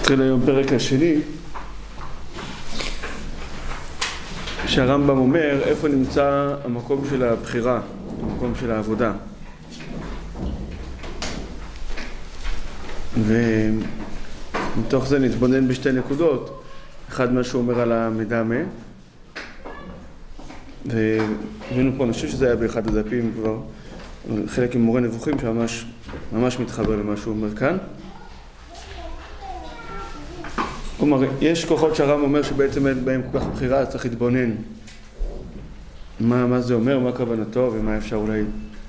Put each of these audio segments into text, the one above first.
נתחיל היום פרק השני, שהרמב"ם אומר איפה נמצא המקום של הבחירה, המקום של העבודה. ומתוך זה נתבונן בשתי נקודות. אחד מה שהוא אומר על המדמה, והבאנו פה, אני חושב שזה היה באחד הדפים כבר, חלק עם מורה נבוכים שממש מתחבר למה שהוא אומר כאן. כלומר, יש כוחות שהרמב"ם אומר שבעצם אין בהם כל כך בחירה, אז צריך להתבונן מה זה אומר, מה כוונתו ומה אפשר אולי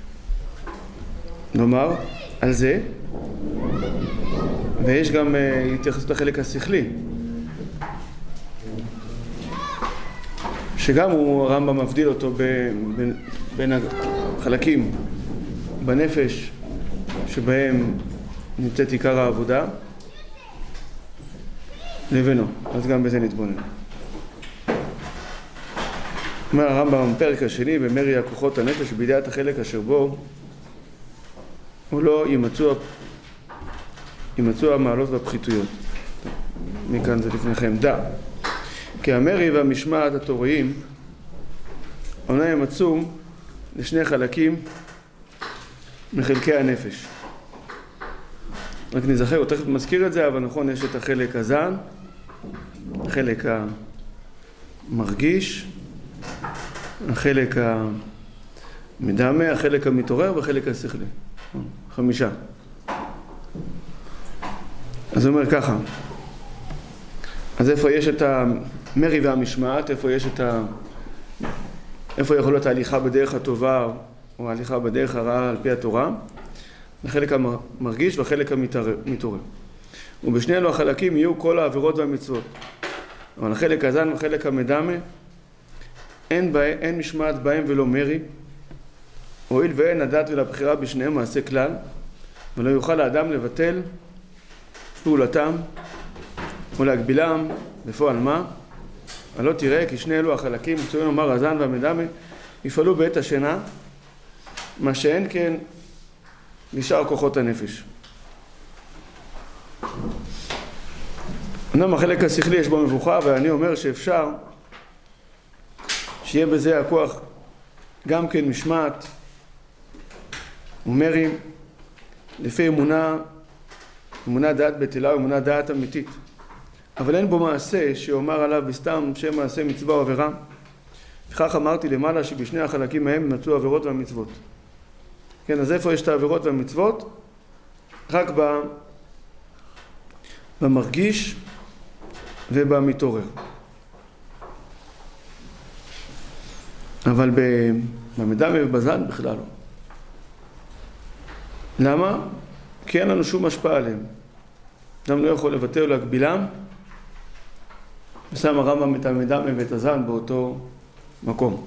לומר על זה. ויש גם התייחסות לחלק השכלי, שגם הרמב"ם מבדיל אותו בין החלקים בנפש שבהם נמצאת עיקר העבודה לבינו, אז גם בזה נתבונן. אומר הרמב"ם בפרק השני, במרי הכוחות הנפש בידיעת החלק אשר בו הוא לא ימצאו המעלות והפחיתויות. מכאן זה לפניכם. דע, כי המרי והמשמעת התוריים עונה ימצאו לשני חלקים מחלקי הנפש. רק נזכר, הוא תכף מזכיר את זה, אבל נכון, יש את החלק הזן, החלק המרגיש, החלק המדמה, החלק המתעורר והחלק השכלי. 5. אז הוא אומר ככה, אז איפה יש את המרי והמשמעת, איפה יכול להיות ההליכה בדרך הטובה או ההליכה בדרך הרעה על פי התורה? החלק המרגיש והחלק המתעורר. ובשני אלו החלקים יהיו כל העבירות והמצוות. אבל החלק הזן והחלק המדמה, אין משמעת בהם ולא מרי, הואיל ואין הדת ולבחירה בשניהם מעשה כלל, ולא יוכל האדם לבטל פעולתם ולהגבילם בפועל מה? הלא תראה כי שני אלו החלקים, מצוין אומר הזן והמדמה, יפעלו בעת השינה, מה שאין כן לשאר כוחות הנפש. אמנם החלק השכלי יש בו מבוכה, ואני אומר שאפשר שיהיה בזה הכוח גם כן משמעת ומרי לפי אמונה דעת בטלה ואמונה דעת אמיתית, אבל אין בו מעשה שיאמר עליו בסתם שם מעשה מצווה או עבירה. וכך אמרתי למעלה שבשני החלקים מהם מצאו העבירות והמצוות. כן, אז איפה יש את העבירות והמצוות? רק במרגיש ובמתעורר. אבל במדמה ובזן בכלל לא. למה? כי אין לנו שום השפעה עליהם. אדם לא יכול לבטא או להגבילם, ושם הרמב"ם את המדמה ואת הזן באותו מקום.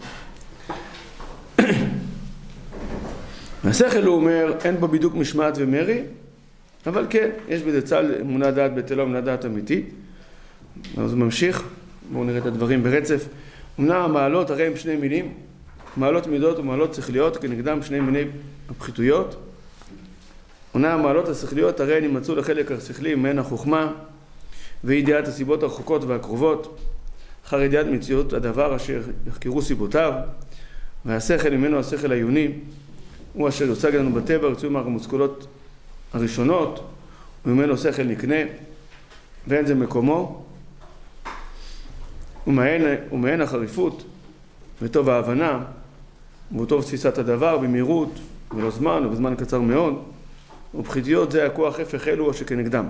והשכל הוא אומר, אין בו בדיוק משמעת ומרי, אבל כן, יש בזה צל אמונה דעת בטלה ואמונה דעת אמיתית. אז הוא ממשיך, בואו נראה את הדברים ברצף. אמנם המעלות הרי הם שני מינים, מעלות מידות ומעלות שכליות, כנגדם שני מיני הפחיתויות. אמנם המעלות השכליות הרי נמצאו לחלק השכלי מהן החוכמה, וידיעת הסיבות הרחוקות והקרובות, אחר ידיעת מציאות הדבר אשר יחקרו סיבותיו, והשכל ממנו השכל העיוני, הוא אשר יוצג לנו בטבע, יוצאו מהמושכלות הראשונות, וממנו שכל נקנה, ואין זה מקומו, ומהן החריפות, וטוב ההבנה, וטוב תפיסת הדבר, במהירות, ולא זמן, ובזמן קצר מאוד, ובחיתיות זה הכוח הפך אלו אשר כנגדם.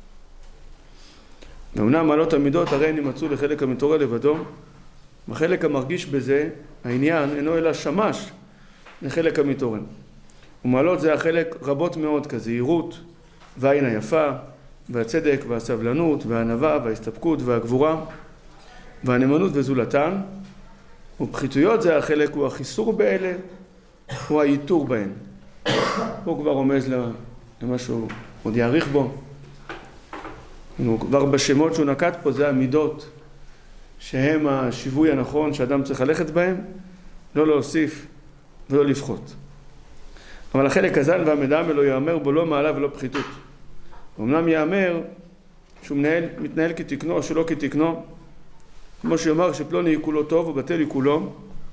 ואומנם מעלות המידות הרי נמצאו לחלק המתעורר לבדו, בחלק המרגיש בזה, העניין אינו אלא שמש לחלק המתעורר. ומעלות זה החלק רבות מאוד, כזהירות, והעין היפה, והצדק, והסבלנות, והענווה, וההסתפקות, והגבורה, והנאמנות וזולתן. ובחיתויות זה החלק הוא החיסור באלה, הוא הייתור בהן. הוא כבר רומז למה שהוא עוד יעריך בו. כבר בשמות שהוא נקט פה זה המידות, שהם השיווי הנכון שאדם צריך ללכת בהם, לא להוסיף ולא לפחות. אבל החלק הזן והמדמה לא יאמר בו לא מעלה ולא פחיתות. אמנם יאמר שהוא מתנהל כתקנו או שלא כתקנו, כמו שיאמר שפלוני עיקולו טוב ובטל עיקולו,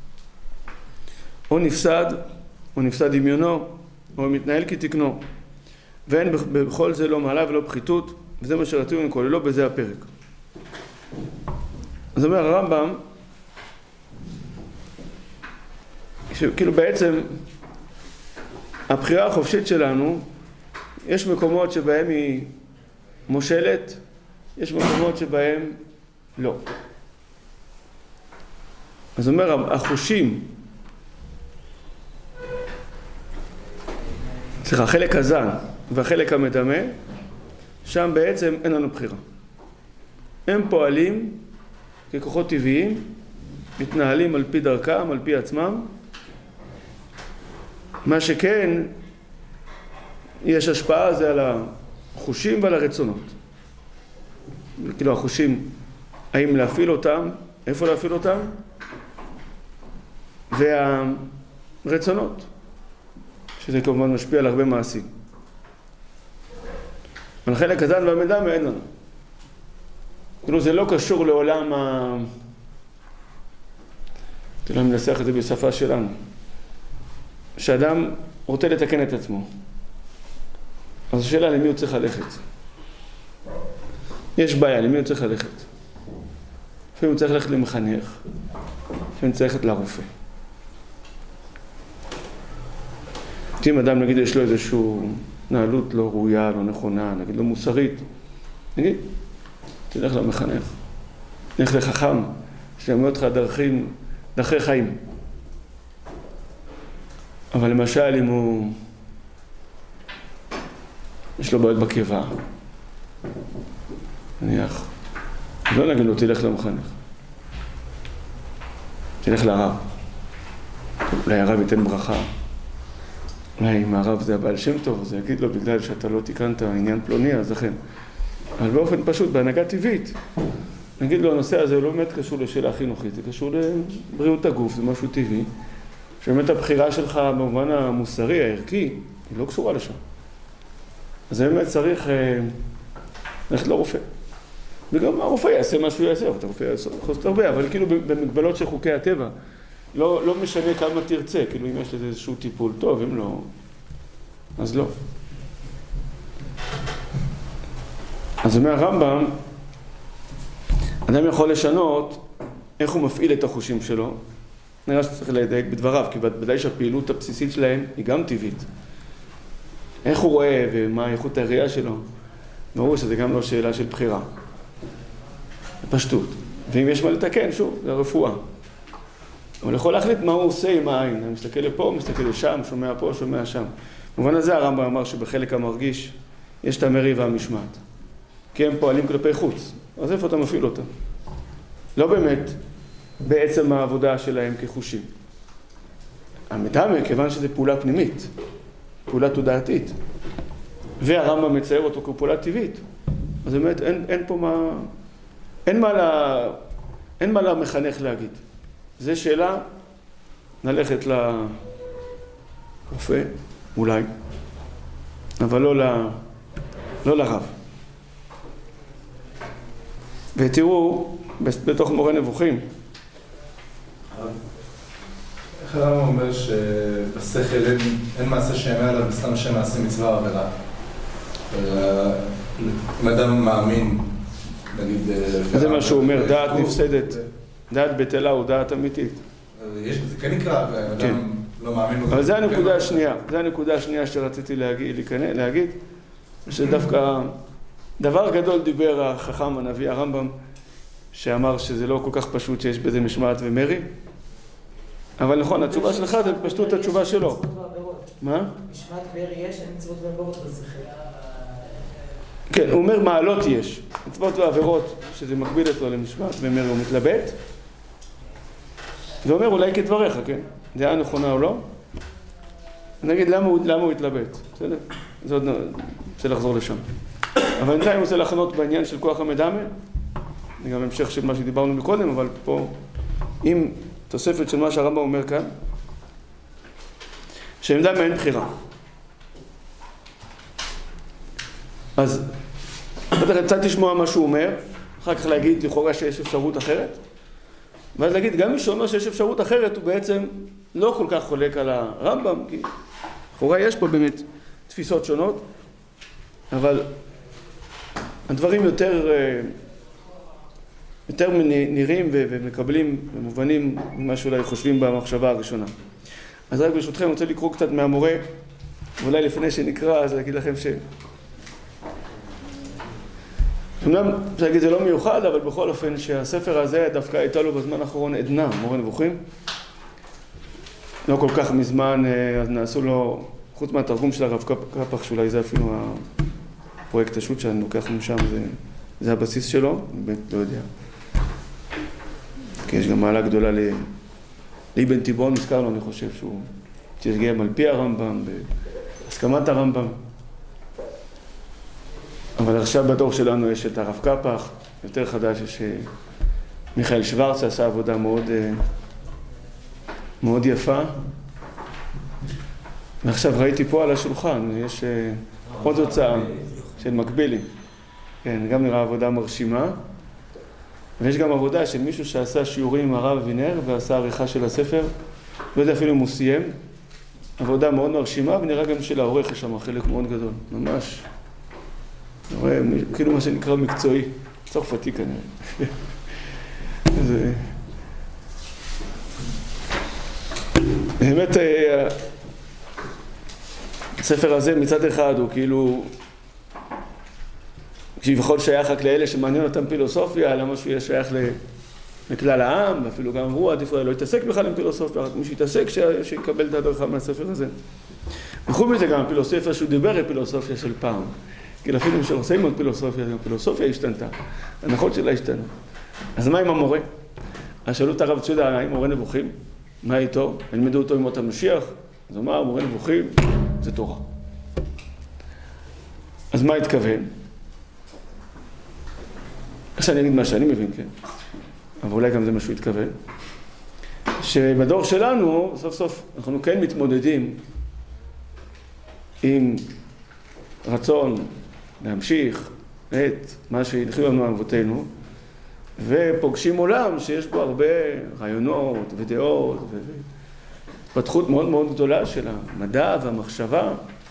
או נפסד דמיונו, או מתנהל כתקנו, ואין בכל זה לא מעלה ולא פחיתות, וזה מה שרצינו לכללו בזה הפרק. אז אומר הרמב"ם, שכאילו בעצם הבחירה החופשית שלנו, יש מקומות שבהם היא מושלת, יש מקומות שבהם לא. אז אומר, החושים, החלק הזן והחלק המדמה, שם בעצם אין לנו בחירה. הם פועלים ככוחות טבעיים, מתנהלים על פי דרכם, על פי עצמם. מה שכן, יש השפעה זה על החושים ועל הרצונות. כאילו החושים, האם להפעיל אותם, איפה להפעיל אותם, והרצונות, שזה כמובן משפיע על הרבה מעשים. אבל חלק הזן והמדמה אין לנו. כאילו זה לא קשור לעולם תראה, אני מנסח את זה בשפה שלנו. שאדם רוצה לתקן את עצמו. אז השאלה למי הוא צריך ללכת. יש בעיה, למי הוא צריך ללכת. לפעמים הוא צריך ללכת למחנך, לפעמים צריך ללכת לרופא. אם אדם נגיד יש לו איזושהי נעלות לא ראויה, לא נכונה, נגיד לא מוסרית, נגיד, תלך למחנך, תלך לחכם, שילמד אותך דרכי חיים. אבל למשל אם הוא יש לו בעיות בקיבה, נניח, לא נגיד לו תלך למחנך, תלך לרב, אולי הרב ייתן ברכה, אולי אם הרב זה הבעל שם טוב, אז יגיד לו בגלל שאתה לא תיקנת עניין פלוני, אז לכן. אבל באופן פשוט, בהנהגה טבעית, נגיד לו הנושא הזה לא באמת קשור לשאלה חינוכית, זה קשור לבריאות הגוף, זה משהו טבעי, שבאמת הבחירה שלך במובן המוסרי, הערכי, היא לא קשורה לשם. אז באמת צריך ללכת לרופא. וגם הרופא יעשה מה שהוא יעשה, הרופא יעשה חוסט הרבה, אבל כאילו במגבלות של חוקי הטבע, לא משנה כמה תרצה, כאילו אם יש לזה איזשהו טיפול טוב, אם לא, אז לא. אז אומר הרמב"ם, אדם יכול לשנות איך הוא מפעיל את החושים שלו. נראה שצריך לדייק בדבריו, כי ודאי שהפעילות הבסיסית שלהם היא גם טבעית. איך הוא רואה ומה איכות הראייה שלו, ברור שזה גם לא שאלה של בחירה. זה פשטות. ואם יש מה לתקן, שוב, זה הרפואה. אבל יכול להחליט מה הוא עושה עם העין. אני מסתכל לפה, מסתכל לשם, שומע פה, שומע שם. במובן הזה הרמב"ם אמר שבחלק המרגיש יש את המרי והמשמעת. כי הם פועלים כלפי חוץ. אז איפה אתה מפעיל אותם? לא באמת בעצם העבודה שלהם כחושים. המדמה, כיוון שזה פעולה פנימית, פעולה תודעתית, והרמב"ם מצייר אותו כפעולה טבעית, אז באמת אין פה מה, אין מה למחנך להגיד. זו שאלה, נלכת לרופא, אולי, אבל לא לרב. ותראו, בתוך מורה נבוכים, איך הרמב"ם אומר שבשכל אין מעשה שיאמר עליו בסתם שם מעשה מצווה עבירה? אם אדם מאמין, נגיד... זה מה שהוא אומר, דעת נפסדת, דעת בטלה הוא דעת אמיתית. זה כן נקרא, ואדם לא מאמין... אבל זה הנקודה השנייה, זה הנקודה השנייה שרציתי להגיד, שדווקא דבר גדול דיבר החכם הנביא הרמב"ם, שאמר שזה לא כל כך פשוט שיש בזה משמעת ומרי, אבל נכון, התשובה שלך זה פשטות התשובה שלו. מה? משמעת מרי יש, אין מצוות ועבירות בשכל. כן, הוא אומר מעלות יש. מצוות ועבירות, שזה מקביל אותו למשמעת ומרי, הוא מתלבט. ואומר אולי כדבריך, כן? דעה נכונה או לא? נגיד למה הוא התלבט, בסדר? זה עוד רוצה לחזור לשם. אבל בינתיים הוא רוצה לחנות בעניין של כוח המדמה, זה גם המשך של מה שדיברנו מקודם, אבל פה, עם תוספת של מה שהרמב"ם אומר כאן, שמדמה אין בחירה. אז בטח קצת לשמוע מה שהוא אומר, אחר כך להגיד לכאורה שיש אפשרות אחרת, ואז להגיד, גם מי שאומר שיש אפשרות אחרת, הוא בעצם לא כל כך חולק על הרמב"ם, כי לכאורה יש פה באמת תפיסות שונות, אבל הדברים יותר נראים ומקבלים ומובנים ממה שאולי חושבים במחשבה הראשונה. אז רק ברשותכם, אני רוצה לקרוא קצת מהמורה, ואולי לפני שנקרא, אז להגיד לכם אמנם, אפשר להגיד, זה לא מיוחד, אבל בכל אופן שהספר הזה דווקא הייתה לו בזמן האחרון עדנה, מורה נבוכים. לא כל כך מזמן, אז נעשו לו, חוץ מהתרגום של הרב קפח, שאולי זה אפילו הפרויקט השו"ת שאני לוקח משם, זה הבסיס שלו, אני באמת לא יודע. כי יש גם מעלה גדולה לאבן תיבון, נזכר לו, אני חושב שהוא תרגם על פי הרמב"ם, בהסכמת הרמב"ם. אבל עכשיו בדור שלנו יש את הרב קפח, יותר חדש, יש מיכאל שוורץ עשה עבודה מאוד יפה. ועכשיו ראיתי פה על השולחן, יש עוד הוצאה של מקבילי. כן, גם נראה עבודה מרשימה. ויש גם עבודה של מישהו שעשה שיעורים עם הרב אבינר ועשה עריכה של הספר. לא יודע אפילו אם הוא סיים. עבודה מאוד מרשימה, ונראה גם של העורך יש שם חלק מאוד גדול. ממש. רואה, כאילו מה שנקרא מקצועי. צרפתי כנראה. זה... באמת, הספר הזה מצד אחד הוא כאילו, כביכול שייך רק לאלה שמעניין אותם פילוסופיה, למה שהוא יהיה שייך לכלל העם, ואפילו גם אמרו, עדיף לא יתעסק בכלל עם פילוסופיה, רק מי שיתעסק שיקבל את הדרכה מהספר הזה. וחוץ מזה גם הפילוסופיה שהוא דיבר היא פילוסופיה של פעם. כי אפילו שעושים עוד פילוסופיה, הפילוסופיה השתנתה, ההנחות שלה השתנו. אז מה עם המורה? אז שאלו את הרב צ'ודה, האם מורה נבוכים? מה איתו? ילמדו אותו עם מות המשיח? אז הוא אמר, מורה נבוכים זה תורה. אז מה התכוון? עכשיו אני אגיד מה שאני מבין, כן. אבל אולי גם זה מה שהוא התכוון. שבדור שלנו, סוף סוף, אנחנו כן מתמודדים עם רצון להמשיך את מה שהתחילו לנו אבותינו, ופוגשים עולם שיש בו הרבה רעיונות ודעות והתפתחות מאוד מאוד גדולה של המדע והמחשבה.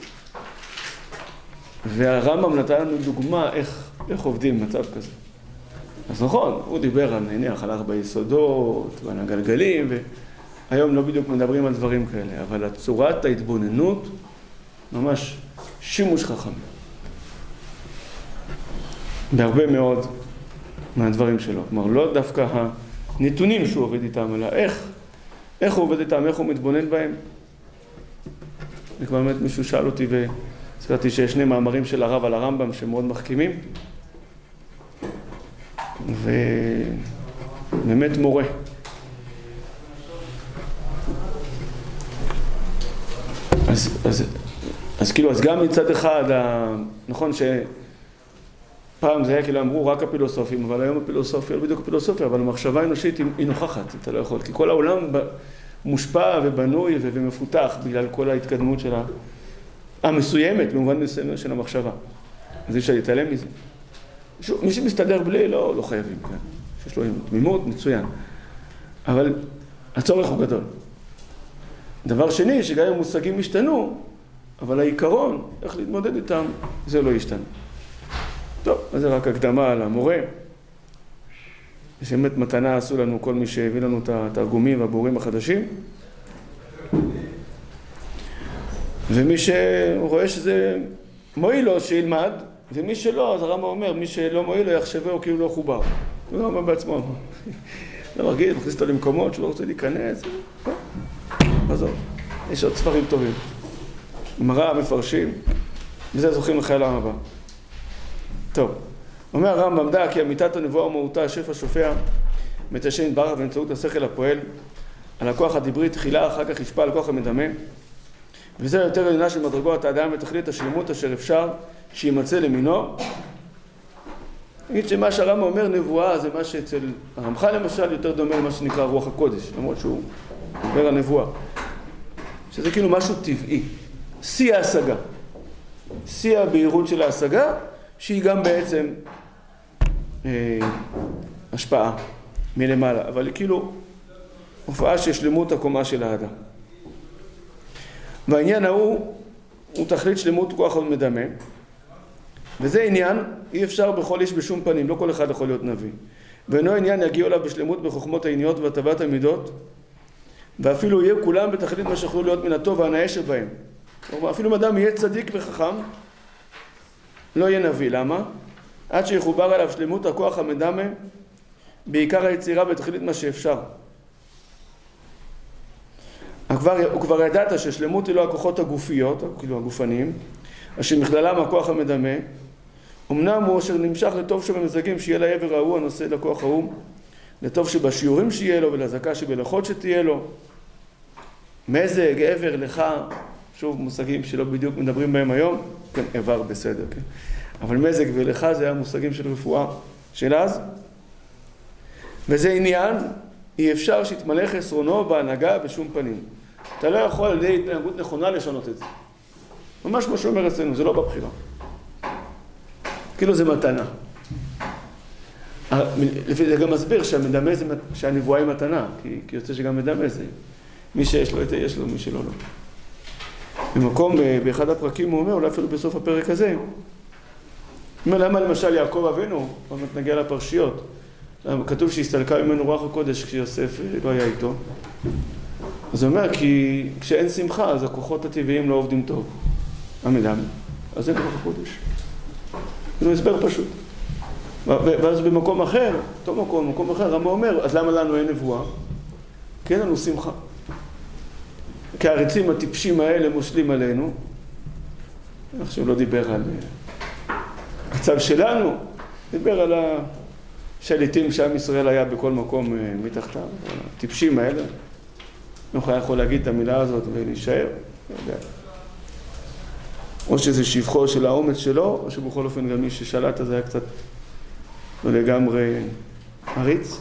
והרמב"ם נתן לנו דוגמה איך עובדים במצב כזה. אז נכון, הוא דיבר על נניח על 4 יסודות ועל הגלגלים, והיום לא בדיוק מדברים על דברים כאלה, אבל צורת ההתבוננות ממש שימוש חכם. בהרבה מאוד מהדברים שלו. כלומר, לא דווקא הנתונים שהוא עובד איתם, אלא איך הוא עובד איתם, איך הוא מתבונן בהם. וכבר באמת מישהו שאל אותי והזכרתי שיש 2 מאמרים של הרב על הרמב"ם שמאוד מחכימים. ובאמת מורה. אז כאילו, אז גם מצד אחד, נכון שפעם זה היה כאילו אמרו רק הפילוסופים, אבל היום הפילוסופיה, לא בדיוק הפילוסופיה, אבל המחשבה האנושית היא נוכחת, אתה לא יכול, כי כל העולם מושפע ובנוי ומפותח בגלל כל ההתקדמות של המסוימת, במובן מסוים של המחשבה. אז אי אפשר להתעלם מזה. מי שמסתדר בלי, לא חייבים, כן. שיש לו תמימות, מצוין. אבל הצורך הוא גדול. דבר שני, שגם אם מושגים השתנו, אבל העיקרון, איך להתמודד איתם, זה לא ישתנה. טוב, אז זה רק הקדמה על המורה. יש באמת מתנה עשו לנו כל מי שהביא לנו את התרגומים והבורים החדשים. ומי שרואה שזה מועיל לו, שילמד, ומי שלא, אז הרמב"ם אומר, מי שלא מועיל לו יחשבהו כאילו לא חובר. הוא הרמב"ם בעצמו. לא מרגיש, מכניס אותו למקומות שלא רוצה להיכנס. עזוב, יש עוד ספרים טובים. גמרא, מפרשים, וזה זוכים לחיי העולם הבא. טוב, אומר הרמב"ם דע כי אמיתת הנבואה ומהותה השפע שופע מאת השם יתברך באמצעות השכל הפועל על הכוח הדיברי תחילה, אחר כך ישפע על הכוח המדמה, וזה יותר עליונה של מדרגות האדם ותכלית השלמות אשר אפשר שימצא למינו. נגיד שמה שהרמב"ם אומר נבואה זה מה שאצל הרמח"ל למשל יותר דומה למה שנקרא רוח הקודש, למרות שהוא אומר הנבואה, שזה כאילו משהו טבעי, שיא ההשגה, שיא הבהירות של ההשגה, שהיא גם בעצם השפעה מלמעלה, אבל היא כאילו הופעה של שלמות הקומה של האדם. והעניין הוא תכלית שלמות כוח המדמה, וזה עניין, אי אפשר בכל איש בשום פנים, לא כל אחד יכול להיות נביא. ואינו עניין יגיעו אליו בשלמות בחוכמות העיניות והטבת המידות, ואפילו יהיו כולם בתכלית מה שיכולו להיות מן הטוב והנאה שבהם. אפילו אם אדם יהיה צדיק וחכם, לא יהיה נביא. למה? עד שיחובר עליו שלמות הכוח המדמה, בעיקר היצירה בתכלית מה שאפשר. הוא כבר ידעת ששלמות היא לא הכוחות הגופיות, כאילו הגופניים, אשר מכללם הכוח המדמה, אמנם הוא אשר נמשך לטוב שבמזגים שיהיה לעבר ההוא הנושא לכוח ההוא, לטוב שבשיעורים שיהיה לו ולזכה שבלכות שתהיה לו. מזג, עבר, לך, שוב מושגים שלא בדיוק מדברים בהם היום, כן, עבר בסדר, כן. אבל מזג ולך זה המושגים של רפואה של אז. וזה עניין, אי אפשר שיתמלא חסרונו בהנהגה בשום פנים. אתה לא יכול על ידי התנהגות נכונה לשנות את זה. ממש מה שאומר אצלנו, זה לא בבחירה. כאילו זה מתנה. לפי זה גם מסביר שהמדמה זה, שהנבואה היא מתנה, כי יוצא שגם מדמה זה. מי שיש לו את זה, יש לו, מי שלא לא. במקום, באחד הפרקים הוא אומר, אולי אפילו בסוף הפרק הזה, הוא אומר, למה למשל יעקב אבינו, עוד מעט נגיע לפרשיות, כתוב שהסתלקה ממנו רוח הקודש כשיוסף לא היה איתו. אז הוא אומר, כי כשאין שמחה, אז הכוחות הטבעיים לא עובדים טוב. המדמה. אז אין רוח הקודש. זה הסבר פשוט. ואז במקום אחר, אותו מקום אחר, רמה אומר, אז למה לנו אין נבואה? כי אין לנו שמחה. כי העריצים הטיפשים האלה מושלים עלינו. עכשיו לא דיבר על הצו שלנו, דיבר על השליטים שעם ישראל היה בכל מקום מתחתיו. הטיפשים האלה. נוכל יכול להגיד את המילה הזאת ולהישאר. או שזה שבחו של האומץ שלו, או שבכל אופן גם מי ששלט אז היה קצת לא לגמרי עריץ.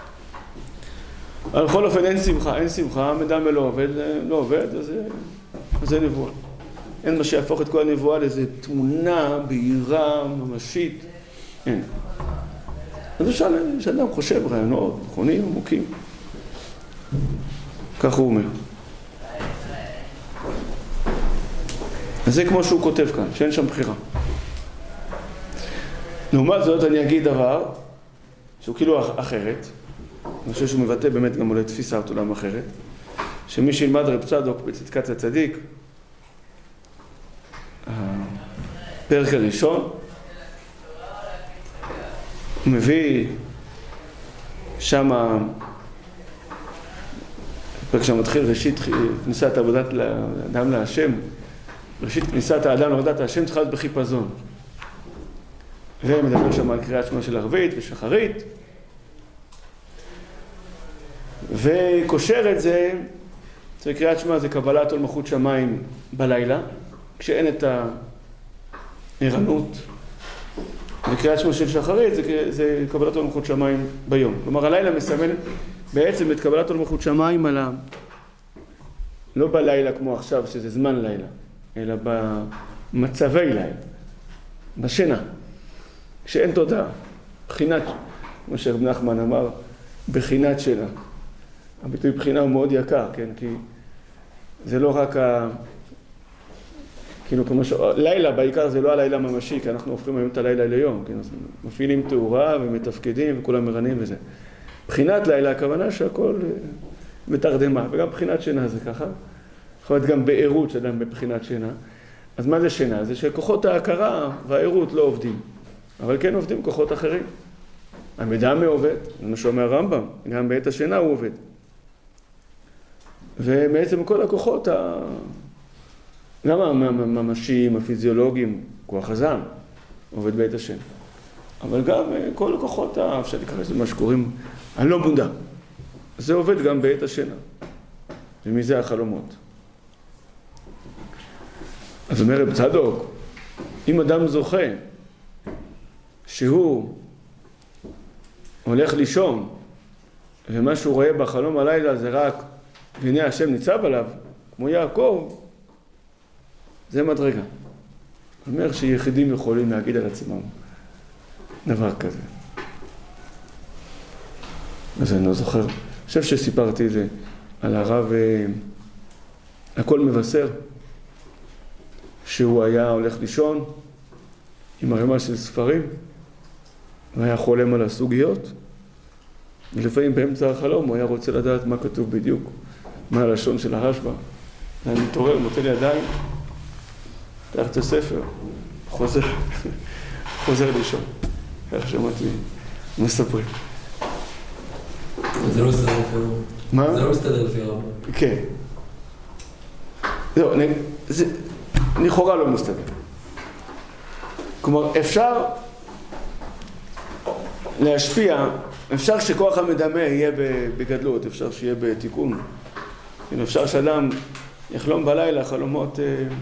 אבל בכל אופן אין שמחה, המדמה לא עובד, אז זה נבואה. אין מה שיהפוך את כל הנבואה לאיזו תמונה בהירה, ממשית, אין. אז שאדם חושב רעיונות, נכונים, עמוקים. כך הוא אומר. אז זה כמו שהוא כותב כאן, שאין שם בחירה. לעומת זאת אני אגיד דבר שהוא כאילו אחרת, אני חושב שהוא מבטא באמת גם אולי תפיסת עולם אחרת, שמי שילמד רב צדוק בצדקת הצדיק, הפרק הראשון, הוא מביא שמה, פרק שמתחיל ראשית כניסת עבודת האדם להשם, ראשית כניסת האדם לעבודת השם צריכה להיות בחיפזון. ומדבר שם על קריאת שמע של ערבית ושחרית. וקושר את זה, קריאת שמע זה קבלת עול מלכות שמיים בלילה, כשאין את הערנות. וקריאת שמע של שחרית זה קבלת עול מלכות שמיים ביום. כלומר הלילה מסמל בעצם את קבלת עול מלכות שמיים על לא בלילה כמו עכשיו שזה זמן לילה, אלא במצבי לילה, בשינה. כשאין תודעה, בחינת, כמו שרב נחמן אמר, בחינת שינה. הביטוי בחינה הוא מאוד יקר, כן? כי זה לא רק כאילו כמו לילה בעיקר זה לא הלילה ממשי, כי אנחנו הופכים היום את הלילה ליום, כן? אז מפעילים תאורה ומתפקדים וכולם מרנים וזה. בחינת לילה, הכוונה שהכל מתרדמה, וגם בחינת שינה זה ככה. יכול להיות גם בעירות שאדם בבחינת שינה. אז מה זה שינה? זה שכוחות ההכרה והעירות לא עובדים. אבל כן עובדים כוחות אחרים. המדמה עובד, זה מה שאומר הרמב"ם, גם בעת השינה הוא עובד. ובעצם כל הכוחות, גם הממשיים, הפיזיולוגיים, כוח הזעם, עובד בעת השינה. אבל גם כל הכוחות, אפשר לקרוא לזה מה שקוראים, הלא מודע. זה עובד גם בעת השינה. ומזה החלומות. אז אומר רב צדוק, אם אדם זוכה שהוא הולך לישון ומה שהוא רואה בחלום הלילה זה רק והנה השם ניצב עליו, כמו יעקב, זה מדרגה. הוא אומר שיחידים יכולים להגיד על עצמם דבר כזה. אז אני לא זוכר. אני חושב שסיפרתי את זה על הרב הכל מבשר, שהוא היה הולך לישון עם ערימה של ספרים, והיה חולם על הסוגיות, ולפעמים באמצע החלום הוא היה רוצה לדעת מה כתוב בדיוק, מה הלשון של הרשב"א. אני מתעורר, נוטל ידיים, פתח את הספר, חוזר לישון. איך שמעתי, מספרים. זה לא מסתדר לפי הרב. מה? זה לא מסתדר לפי הרב. כן. זהו, לכאורה לא מסתדר. כלומר, אפשר להשפיע, אפשר שכוח המדמה יהיה בגדלות, אפשר שיהיה בתיקון. אפשר שאדם יחלום בלילה חלומות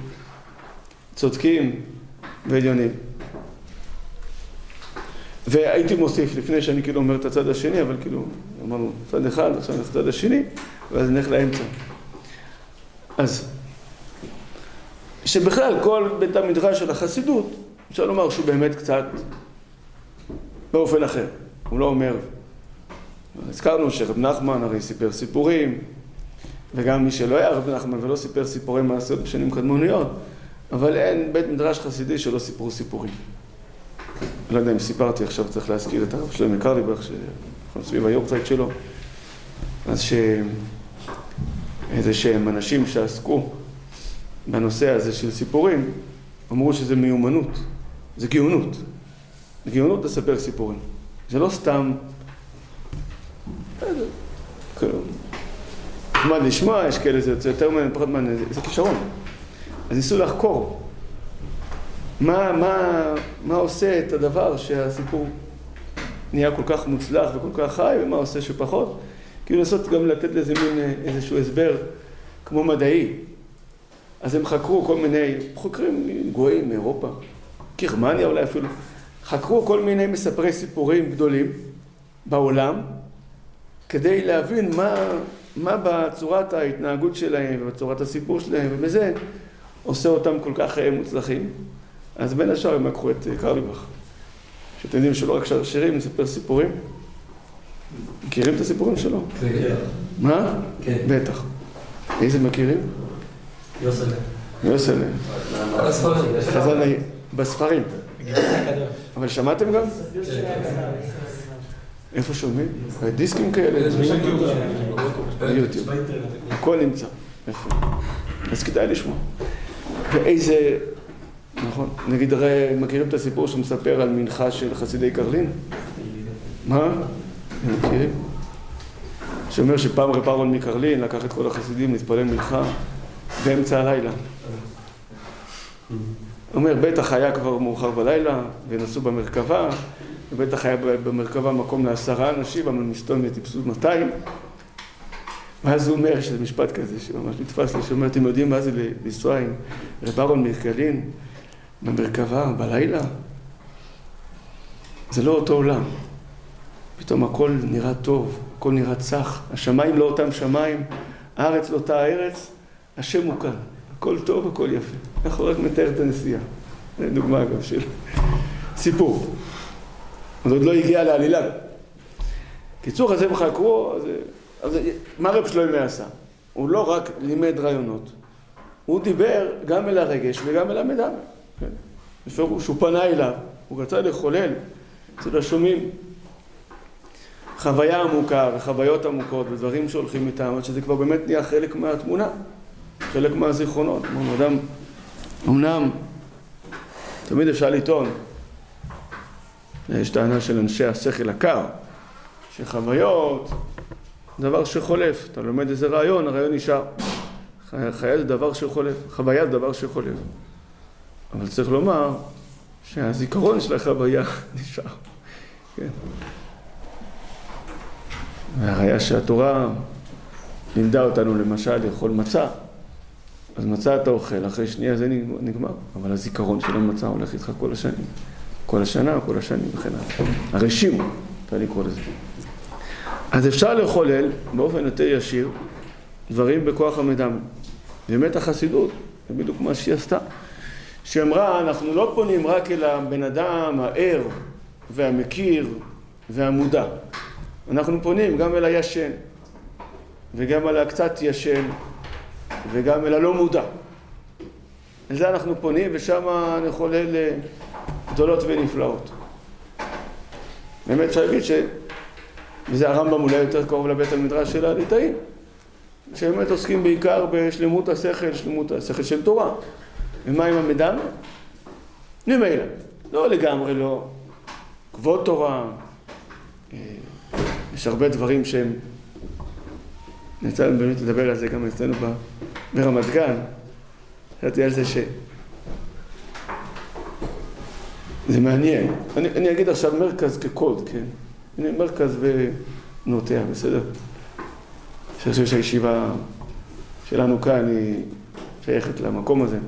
צודקים ועליונים. והייתי מוסיף, לפני שאני כאילו אומר את הצד השני, אבל כאילו, אמרנו, צד אחד, עכשיו נלך לצד השני, ואז נלך לאמצע. אז, שבכלל כל בית המדרש של החסידות, אפשר לומר שהוא באמת קצת באופן אחר. הוא לא אומר, הזכרנו שרב נחמן הרי סיפר סיפורים, וגם מי שלא היה רב נחמן ולא סיפר סיפורי מעשיות בשנים קדמוניות, אבל אין בית מדרש חסידי שלא סיפרו סיפורים. לא יודע אם סיפרתי, עכשיו צריך להזכיר את הרב שלמה קרליבך, שאנחנו סביב היורצייט שלו, אז איזה שהם אנשים שעסקו בנושא הזה של סיפורים, אמרו שזה מיומנות, זה גאונות. זה גאונות לספר סיפורים. זה לא סתם, נחמד לשמוע, יש כאלה, זה יותר מעניין, פחות מעניין, זה כישרון. אז ניסו לחקור. מה עושה את הדבר שהסיפור נהיה כל כך מוצלח וכל כך חי, ומה עושה שפחות? כאילו לנסות גם לתת לזה מין איזשהו הסבר כמו מדעי. אז הם חקרו כל מיני, חוקרים גויים מאירופה, גרמניה אולי אפילו, חקרו כל מיני מספרי סיפורים גדולים בעולם, כדי להבין מה בצורת ההתנהגות שלהם ובצורת הסיפור שלהם, ובזה עושה אותם כל כך מוצלחים. אז בין השאר הם לקחו את קרליבך, שאתם יודעים שלא רק שר שירים, מספר סיפורים. מכירים את הסיפורים שלו? כן. מה? כן. בטח. איזה מכירים? יוסלה. יוסלה. בספרים. בספרים. אבל שמעתם גם? איפה שומעים? דיסקים כאלה? ביוטיוב. הכל נמצא. יפה. אז כדאי לשמוע. ואיזה... נכון. נגיד, הרי מכירים את הסיפור שמספר על מנחה של חסידי קרלין? מה? מכירים? שאומר שפעם רב אהרון מקרלין לקח את כל החסידים להתפלל מנחה באמצע הלילה. אומר, בטח היה כבר מאוחר בלילה, ונסעו במרכבה, ובטח היה במרכבה מקום ל10 אנשים, אבל מסתום וטיפסו 200. ואז הוא אומר, שזה משפט כזה, שממש נתפס לי, שאומר, אתם יודעים מה זה לנסוע עם רב אהרון מקרלין במרכבה, בלילה? זה לא אותו עולם. פתאום הכל נראה טוב, הכל נראה צח, השמיים לא אותם שמיים, הארץ לא אותה הארץ, השם הוא כאן, הכל טוב, הכל יפה. אנחנו רק מתאר את הנסיעה. זה דוגמה אגב של סיפור. אז עוד לא הגיע לעלילה. קיצור, אז הם חקרו, אז מה רב שלמה עשה? הוא לא רק לימד רעיונות, הוא דיבר גם אל הרגש וגם אל המדמה. בפירוש, הוא פנה אליו, הוא רצה לחולל אצל השומעים חוויה עמוקה וחוויות עמוקות ודברים שהולכים איתם, עד שזה כבר באמת נהיה חלק מהתמונה, חלק מהזיכרונות. אדם, אמנם, תמיד אפשר לטעון, יש טענה של אנשי השכל הקר, שחוויות, דבר שחולף, אתה לומד איזה רעיון, הרעיון נשאר. חיה זה דבר שחולף, חוויה זה דבר שחולף. אבל צריך לומר שהזיכרון של החוויה נשאר. כן. והראיה שהתורה לימדה אותנו למשל לאכול מצה, אז מצה אתה אוכל, אחרי שנייה זה נגמר, אבל הזיכרון של המצה הולך איתך כל השנים, כל השנה, כל השנים וכן הלאה. הרשימו, אתה לקרוא לזה. אז אפשר לחולל באופן יותר ישיר דברים בכוח המדמה. באמת החסידות, זה בדיוק מה שהיא עשתה, שאמרה, אנחנו לא פונים רק אל הבן אדם הער והמכיר והמודע. אנחנו פונים גם אל הישן, וגם אל הקצת ישן, וגם אל הלא מודע. לזה אנחנו פונים, ושם נחולל גדולות ונפלאות. באמת אפשר להגיד וזה הרמב"ם אולי יותר קרוב לבית המדרש של הליטאים, שבאמת עוסקים בעיקר בשלמות השכל, שלמות השכל של תורה. ומה עם המדמה? ממילא, לא לגמרי לא. כבוד תורה, יש הרבה דברים שהם... נצא לנו באמת לדבר על זה גם אצלנו ברמת גן. חשבתי על זה זה מעניין. אני אגיד עכשיו מרכז כקוד, כן? הנה מרכז ונוטע, בסדר? אני חושב שהישיבה שלנו כאן היא שייכת למקום הזה.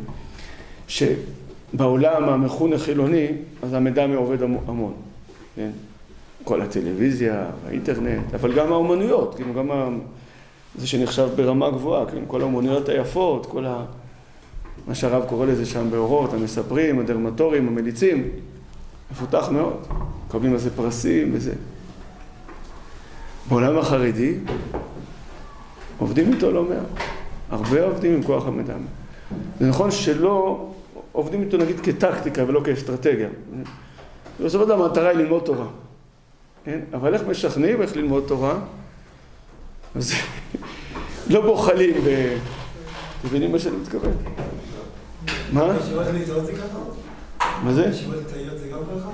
שבעולם המכון החילוני, אז המדמה עובד המון, כן? כל הטלוויזיה, האינטרנט, אבל גם האומנויות, כאילו גם זה שנחשב ברמה גבוהה, כן? כל האומנויות היפות, כל מה שהרב קורא לזה שם באורות, המספרים, הדרמטורים, המליצים, מפותח מאוד, מקבלים על זה פרסים וזה. בעולם החרדי עובדים איתו לא מעט, הרבה עובדים עם כוח המדמה. זה נכון שלא עובדים איתו נגיד כטקטיקה ולא כאסטרטגיה. בסופו של דבר המטרה היא ללמוד תורה. כן? אבל איך משכנעים איך ללמוד תורה? אז לא בוחלים מבינים מה שאני מתכוון? מה? ישיבות ליטאיות זה ככה? מה זה? ישיבות ליטאיות זה גם ככה?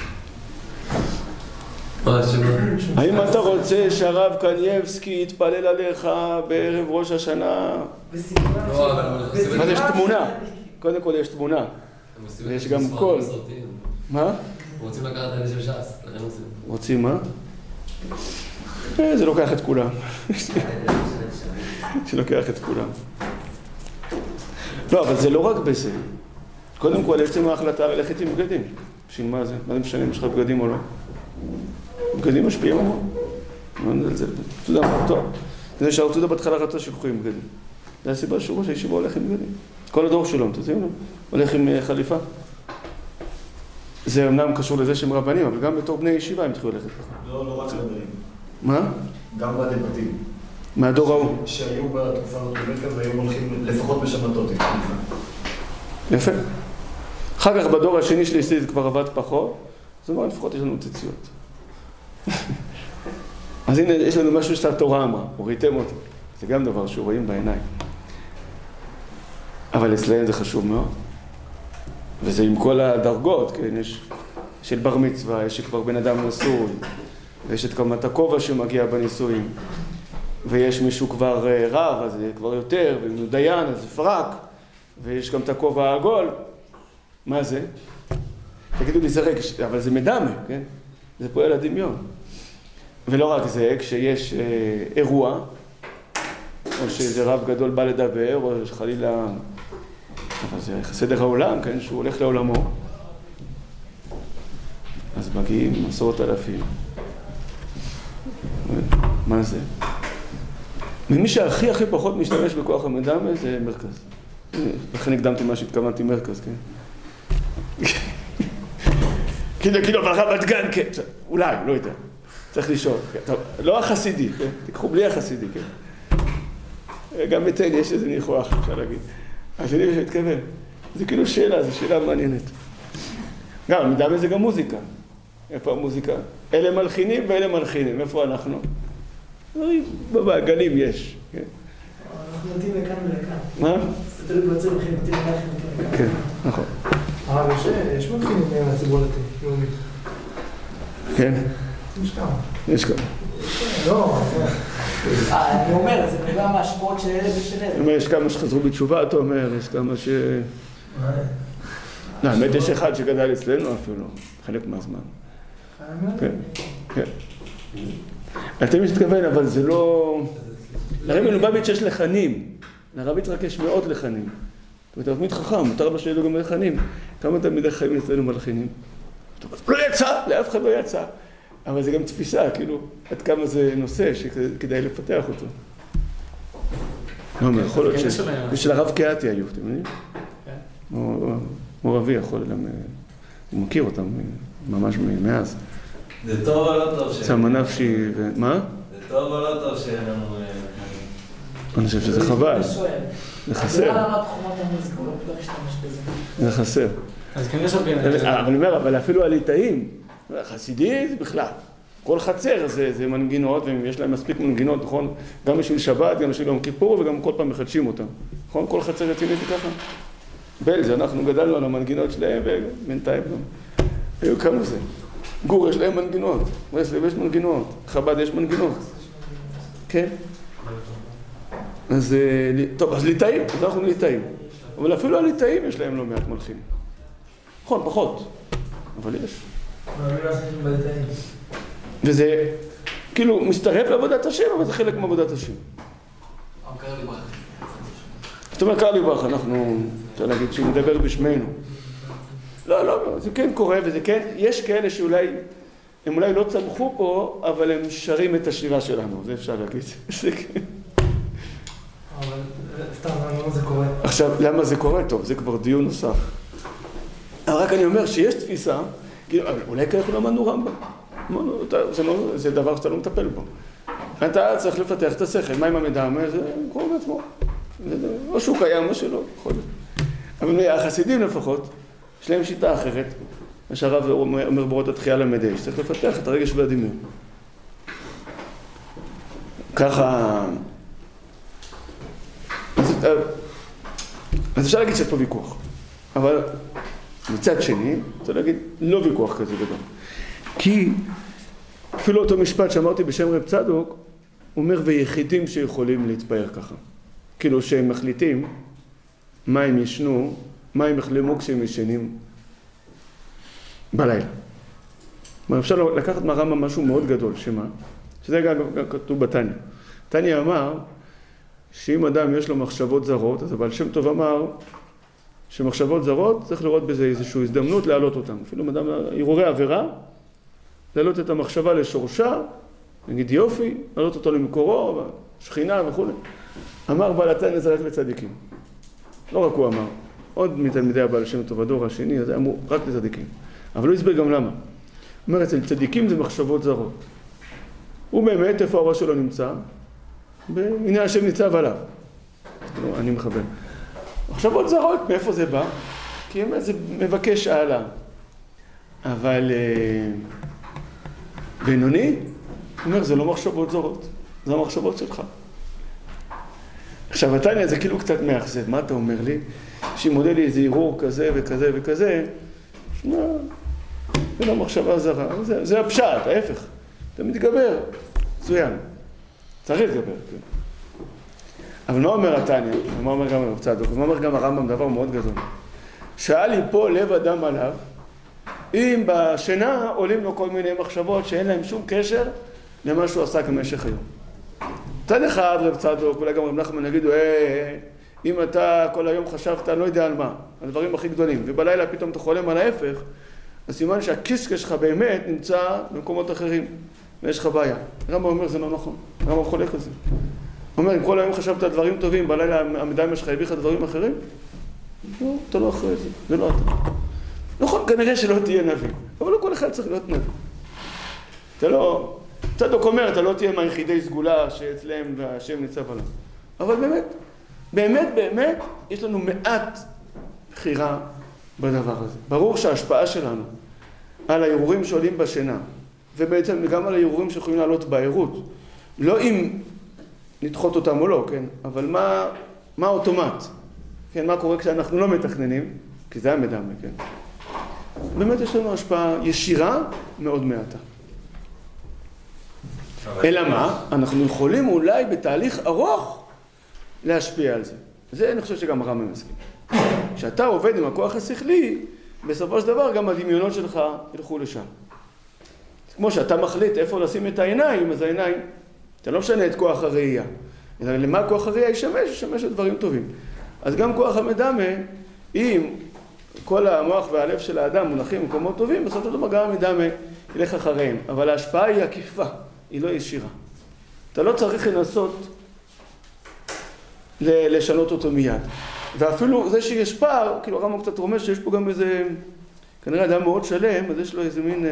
האם אתה רוצה שהרב קנייבסקי יתפלל עליך בערב ראש השנה? אז יש תמונה. קודם כל יש תמונה. ויש גם קול. מה? רוצים לקחת את אלה של ש"ס. רוצים מה? זה לוקח את כולם. שלוקח את כולם. לא, אבל זה לא רק בזה. קודם כל, עצם ההחלטה ללכת עם בגדים. בשביל מה זה? מה זה משנה אם יש לך בגדים או לא? בגדים משפיעים המון. אתה יודע מה, טוב. זה שהאורתודה בהתחלה רצה שילכו עם בגדים. זה הסיבה שהוא ראש הישיבה הולך עם בגדים. כל הדור שלו, אתה יודע, הולך עם חליפה. זה אמנם קשור לזה שהם רבנים, אבל גם בתור בני ישיבה הם התחילו ללכת ככה. לא רק רבנים. מה? גם בעלי בתים. מהדור ההוא. שהיו בתקופה הזאת והיו הולכים לפחות בשבתות. יפה. אחר כך בדור השני שלי זה כבר עבד פחות, זאת אומרת, לפחות יש לנו ציציות. אז הנה, יש לנו משהו שהתורה אמרה, הוריתם אותו. זה גם דבר שרואים בעיניים. אבל אצלהם זה חשוב מאוד. וזה עם כל הדרגות, כן? יש של בר מצווה, יש שכבר בן אדם נשוי, ויש את כמת הכובע שמגיע בנישואים, ויש מישהו כבר רב, אז זה כבר יותר, ואם דיין, אז זה פרק, ויש גם את הכובע העגול. מה זה? תגידו לי, זה רגש, אבל זה מדמה, כן? זה פועל הדמיון. ולא רק זה, כשיש אירוע, או שזה רב גדול בא לדבר, או חלילה, אבל זה סדר העולם, כן? שהוא הולך לעולמו, אז מגיעים 10,000. מה זה? ממי שהכי הכי פחות משתמש בכוח המדמה זה מרכז. לכן הקדמתי מה שהתכוונתי מרכז, כן? כאילו, אבל רמת גן, כן, אולי, לא יודע. צריך לשאול. לא החסידי, כן? תיקחו בלי החסידי, כן? גם אצל יש איזה ניחוח, אפשר להגיד. השני מתכוון. זה כאילו שאלה, זו שאלה מעניינת. גם, מדמה זה גם מוזיקה. איפה המוזיקה? אלה מלחינים ואלה מלחינים. איפה אנחנו? בגלים יש, כן? אנחנו נותנים לכאן ולכאן. מה? זה תלוי בעצם מלחינים, נותנים לכאן. כן, נכון. יש מלחינים מהציבור הדתי, לאומי. כן? יש כמה. יש כמה. לא, אני אומר, זה נובע מהשפעות של אלה ושל אלה. יש כמה שחזרו בתשובה, אתה אומר, יש כמה ש... לא, האמת יש אחד שגדל אצלנו אפילו, חלק מהזמן. כן, כן. אתם מתכוון, אבל זה לא... לרבי מלובביץ' יש לחנים, לרביץ רק יש מאות לחנים. זאת אומרת, תמיד חכם, מותר לו שיהיה לו גם לחנים. כמה תלמידי חיים אצלנו מלחינים? לא יצא, לאף אחד לא יצא. אבל זה גם תפיסה, כאילו, עד כמה זה נושא שכדאי לפתח אותו. לא, יכול להיות של הרב קהתי היו, אתם יודעים? הוא אבי יכול ללמד, הוא מכיר אותם ממש מאז. זה טוב או לא טוב? צמא נפשי, מה? זה טוב או לא טוב שאין לנו... אני חושב שזה חבל. זה חסר. זה חסר. אז כן יש הרבה... אבל אני אומר, אבל אפילו הליטאים, חסידי זה בכלל. כל חצר זה מנגינות, ויש להם מספיק מנגינות, נכון? גם בשביל שבת, גם בשביל יום כיפור, וגם כל פעם מחדשים אותם. נכון? כל חצר רצינית היא ככה. בלז, אנחנו גדלנו על המנגינות שלהם, ובינתיים גם. היו כמה זה. גור, יש להם מנגינות. ברסלב יש מנגינות. חב"ד יש מנגינות. כן? אז טוב, אז ליטאים, אז אנחנו ליטאים. אבל אפילו הליטאים יש להם לא מעט מלחין. נכון, פחות. אבל יש. וזה כאילו מסתרף לעבודת השם, אבל זה חלק מעבודת השם. קרא לי ברכה. זאת אומרת, קרא לי ברכה, אנחנו, אפשר להגיד שהוא מדבר בשמנו. לא, זה כן קורה, וזה כן, יש כאלה שאולי, הם אולי לא צמחו פה, אבל הם שרים את השירה שלנו, זה אפשר להגיד. זה כן. אבל סתם, למה זה קורה? עכשיו, למה זה קורה? טוב, זה כבר דיון נוסף. רק אני אומר שיש תפיסה, אולי כאלה לא למדנו רמב"ם. זה דבר שאתה לא מטפל בו. אתה צריך לפתח את השכל, מה עם המדמה? זה קורה בעצמו. או שהוא קיים או שלא, יכול להיות. אבל החסידים לפחות, יש להם שיטה אחרת. מה שהרב אומר בורות התחייה למדי, שצריך לפתח את הרגש והדמיון. ככה... אז אפשר להגיד שיש פה ויכוח. אבל מצד שני, צריך להגיד, לא ויכוח כזה גדול. כי אפילו אותו משפט שאמרתי בשם רב צדוק, הוא אומר, ויחידים שיכולים להתפאר ככה. כאילו שהם מחליטים מה הם ישנו, מה הם יחלמו כשהם ישנים בלילה. כלומר, אפשר לקחת מהרמב"ם משהו מאוד גדול, שמה? שזה גם כתוב בתניא. תניא אמר שאם אדם יש לו מחשבות זרות, אז הבעל שם טוב אמר שמחשבות זרות צריך לראות בזה איזושהי הזדמנות להעלות אותם. אפילו אדם הרהורי עבירה, להעלות את המחשבה לשורשה, נגיד יופי, להעלות אותו למקורו, שכינה וכו'. אמר בעל התניא זה רק לצדיקים. לא רק הוא אמר, עוד מתלמידי הבעל שם טוב הדור השני, אז אמרו רק לצדיקים. אבל הוא הסבר גם למה. הוא אומר, אצל צדיקים זה מחשבות זרות. הוא באמת, איפה הראש שלו נמצא? הנה השם ניצב עליו. אני מחבר. מחשבות זרות, מאיפה זה בא? כי זה מבקש העלה. אבל בינוני, הוא אומר, זה לא מחשבות זרות, זה המחשבות שלך. עכשיו, התניא זה כאילו קצת מאכזב. מה אתה אומר לי? שאם מודד לי איזה ערעור כזה וכזה וכזה, זה לא מחשבה זרה, זה הפשט, ההפך. אתה מתגבר, מצוין. צריך להתגבר, כן. אבל מה אומר התניא? ומה אומר גם הרב צדוק? ומה אומר גם הרמב"ם? דבר מאוד גדול. שאל ליפול לב אדם עליו, אם בשינה עולים לו כל מיני מחשבות שאין להם שום קשר למה שהוא עשה במשך היום. צד אחד רב צדוק, אולי גם רב נחמן יגידו, אם אתה כל היום חשבת, אני לא יודע על מה, על הדברים הכי גדולים, ובלילה פתאום אתה חולם על ההפך, אז סימן שהקיסקע שלך באמת נמצא במקומות אחרים, ויש לך בעיה. הרמב"ם אומר, זה לא נכון. הרמב"ם חולק על זה. הוא אומר, אם כל היום חשבת על דברים טובים, בלילה המדמה שלך הביא לך דברים אחרים, לא, אתה לא אחרי זה, זה לא אתה. נכון, כנראה שלא תהיה נביא, אבל לא כל אחד צריך להיות נביא. אתה לא... צדוק אומר, אתה לא תהיה מהיחידי סגולה שאצלם והשם ניצב עליו. אבל באמת, יש לנו מעט בחירה בדבר הזה. ברור שההשפעה שלנו על הערעורים שעולים בשינה, ובעצם גם על הערעורים שיכולים לעלות בעירות, לא אם נדחות אותם או לא, כן? אבל מה האוטומט? כן, מה קורה כשאנחנו לא מתכננים? כי זה המדמה, כן? באמת יש לנו השפעה ישירה מאוד מעטה. אלא מה? אנחנו יכולים אולי בתהליך ארוך להשפיע על זה. זה אני חושב שגם הרמב"ם מסכים. כשאתה עובד עם הכוח השכלי, בסופו של דבר גם הדמיונות שלך ילכו לשם. כמו שאתה מחליט איפה לשים את העיניים, אז העיניים, אתה לא משנה את כוח הראייה. אלא למה כוח הראייה ישמש לדברים טובים. אז גם כוח המדמה, אם כל המוח והלב של האדם מונחים במקומות טובים, בסופו של דבר גם המדמה ילך אחריהם. אבל ההשפעה היא עקיפה. היא לא ישירה. אתה לא צריך לנסות לשנות אותו מיד. ואפילו זה שיש פער, כאילו הרמב"ם קצת רומז שיש פה גם איזה, כנראה אדם מאוד שלם, אז יש לו איזה מין,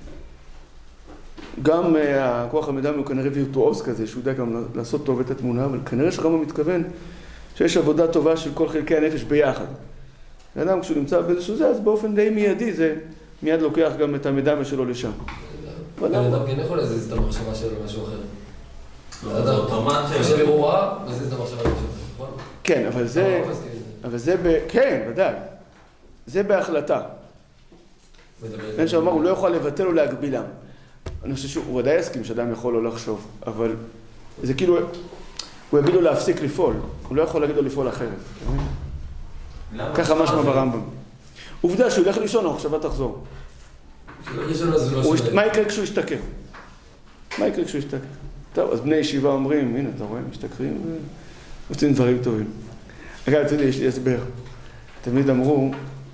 גם הכוח המדמה הוא כנראה וירטואוז כזה, שהוא יודע גם לעשות טוב את התמונה, אבל כנראה שהרמב"ם מתכוון שיש עבודה טובה של כל חלקי הנפש ביחד. האדם כשהוא נמצא באיזשהו זה, אז באופן די מיידי זה מיד לוקח גם את המדמה שלו לשם. אדם כן יכול להזיז את המחשבה שלו למשהו אחר. זה אוטומט של הוא רע, מזיז את המחשבה למשהו אחר, נכון? כן, אבל זה, כן, ודאי. זה בהחלטה. אין שאמר, הוא לא יכול לבטל או להגבילם. אני חושב שהוא ודאי יסכים שאדם יכול לא לחשוב, אבל זה כאילו, הוא יגיד לו להפסיק לפעול, הוא לא יכול להגיד לו לפעול אחרת. ככה משמע ברמב"ם. עובדה שהוא ילך לישון, המחשבה תחזור. מה יקרה כשהוא ישתכר? מה יקרה כשהוא ישתכר? טוב, אז בני ישיבה אומרים, הנה, אתה רואה, משתכרים ועושים דברים טובים. אגב, אתה יודע, יש לי הסבר. תמיד אמרו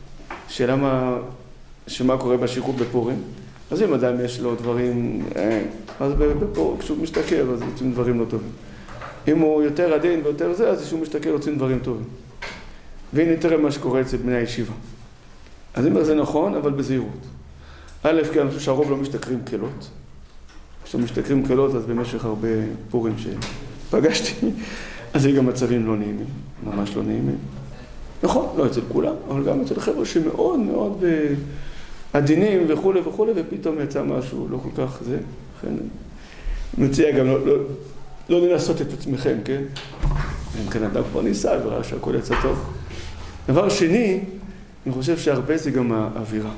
שמה קורה בשכרות בפורים, אז אם אדם יש לו דברים, אז כשהוא משתכר, אז יוצאים דברים לא טובים. אם הוא יותר עדין ויותר זה, אז כשהוא משתכר יוצאים דברים טובים. והנה תראה מה שקורה אצל בני הישיבה. אז אני אומר, זה נכון, אבל בזהירות. א', כי אני חושב שהרוב לא משתכרים קלות. כשמשתכרים קלות, אז במשך הרבה פורים שפגשתי, אז זה גם מצבים לא נעימים, ממש לא נעימים. נכון, לא אצל כולם, אבל גם אצל חבר'ה שמאוד מאוד עדינים וכו' וכו', ופתאום יצא משהו לא כל כך זה. לכן, מציע גם לא לנסות את עצמכם, כן? אם כן אדם כבר ניסה וראה שהכל יצא טוב. דבר שני, אני חושב שהרבה זה גם האווירה.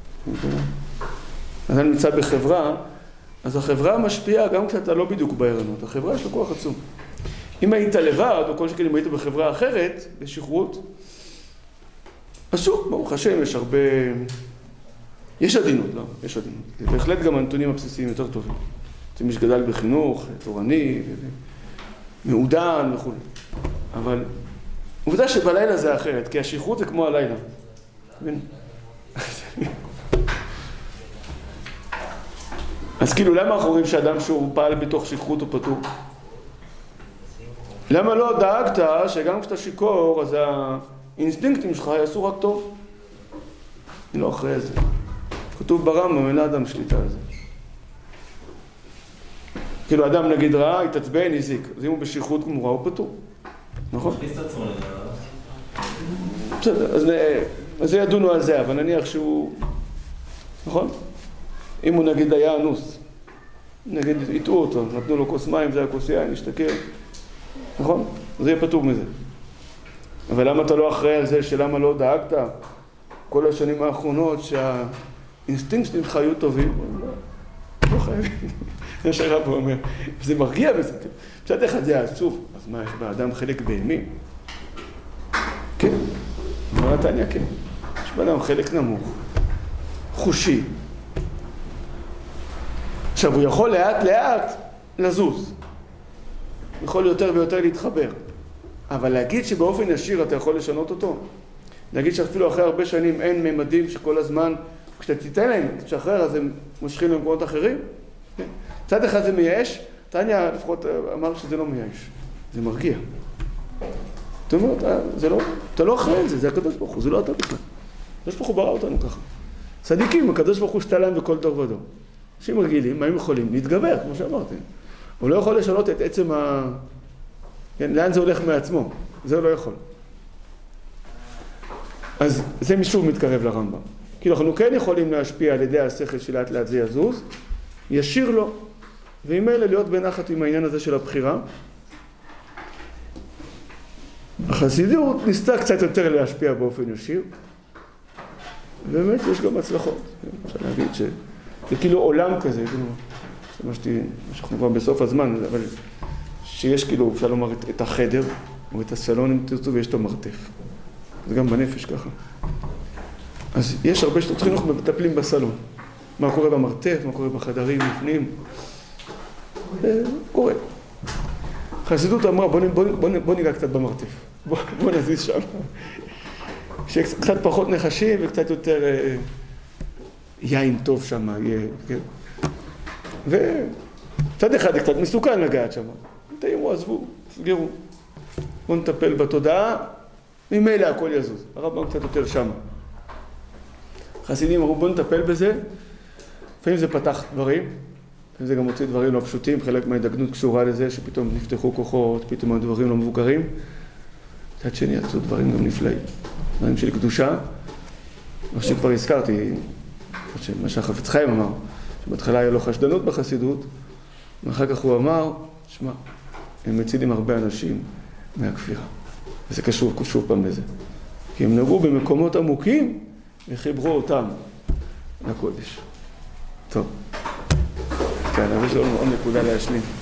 אדם נמצא בחברה, אז החברה משפיעה גם כשאתה לא בדיוק בערנות. החברה יש לו כוח עצום. אם היית לבד, או כל שכן אם היית בחברה אחרת, בשכרות, אז שוב, ברוך השם, יש הרבה... יש עדינות, לא? יש עדינות. זה בהחלט גם הנתונים הבסיסיים יותר טובים. זה מי שגדל בחינוך, תורני, מעודן וכו'. אבל עובדה שבלילה זה אחרת, כי השכרות זה כמו הלילה. אז כאילו, למה אנחנו רואים שאדם שהוא פעל בתוך שכרות הוא פטור? למה לא דאגת שגם כשאתה שיקור, אז האינסטינקטים שלך יעשו רק טוב? אני לא אחרי זה. כתוב ברמב"ם, אין לאדם שליטה על זה. כאילו, אדם נגיד רע, יתעצבן, יזיק. אז אם הוא בשכרות גמורה, הוא פטור. נכון? מכניס את עצמו לדבר. בסדר, אז זה ידונו על זה, אבל נניח שהוא... נכון? אם הוא נגיד היה אנוס, נגיד יטעו אותו, נתנו לו כוס מים, זה היה כוס יין, נשתכר, נכון? זה יהיה פטור מזה. אבל למה אתה לא אחראי על זה שלמה לא דאגת כל השנים האחרונות שהאינסטינקטים שלך היו טובים? לא חייבים. זה שהרב אומר, זה מרגיע בזה. מצד אחד זה עצוב, אז מה, יש באדם חלק בהמי? כן, אמר נתניה, כן. יש באדם חלק נמוך, חושי. עכשיו, הוא יכול לאט לאט לזוז. הוא יכול יותר ויותר להתחבר. אבל להגיד שבאופן ישיר אתה יכול לשנות אותו, להגיד שאפילו אחרי הרבה שנים אין ממדים שכל הזמן, כשאתה תיתן להם, תשחרר, אז הם מושכים למקומות אחרים. צד אחד זה מייאש, תניה לפחות אמר שזה לא מייאש, זה מרגיע. זאת אומרת, אתה לא אחראי על זה, זה הקדוש ברוך הוא, זה לא אתה בכלל. הקדוש ברוך הוא ברא אותנו ככה. צדיקים, הקדוש ברוך הוא שתה להם בכל דור ודור. אנשים רגילים, מה הם יכולים? להתגבר, כמו שאמרתי. הוא לא יכול לשנות את עצם כן, לאן זה הולך מעצמו? זה הוא לא יכול. אז זה משוב מתקרב לרמב"ם. כאילו אנחנו כן יכולים להשפיע על ידי השכל שלאט לאט זה יזוז, ישיר לו, ועם אלה להיות בנחת עם העניין הזה של הבחירה. החסידות ניסתה קצת יותר להשפיע באופן ישיר, ובאמת יש גם הצלחות. אפשר להגיד שזה כאילו עולם כזה, זה שאנחנו כבר בסוף הזמן, אבל שיש כאילו, אפשר לומר, את החדר, או את הסלון אם תרצו, ויש את המרתף. זה גם בנפש ככה. אז יש הרבה שתוצרים, אנחנו מטפלים בסלון. מה קורה במרתף, מה קורה בחדרים, לפנים. קורה. חסידות אמרה, בוא ניגע קצת במרתף. בוא נזיז שם. שיהיה קצת פחות נחשים וקצת יותר יין טוב שם. וצד אחד זה קצת מסוכן לגעת שם. תאימו, עזבו, סגרו. בוא נטפל בתודעה, ממילא הכל יזוז. הרמב"ם קצת יותר שם. חסידים אמרו, בוא נטפל בזה. לפעמים זה פתח דברים, לפעמים זה גם הוציא דברים לא פשוטים, חלק מההתדגנות קשורה לזה, שפתאום נפתחו כוחות, פתאום הדברים לא מבוקרים. מצד שני, יצאו דברים גם נפלאים. דברים של קדושה, מה שכבר הזכרתי, מה שהחפץ חיים אמר, שבהתחלה היה לו חשדנות בחסידות, ואחר כך הוא אמר, שמע, הם מצילים הרבה אנשים מהכפירה. וזה קשור שוב פעם לזה. כי הם נגעו במקומות עמוקים וחיברו אותם לקודש. טוב. כן, אבל יש לנו עוד נקודה להשלים.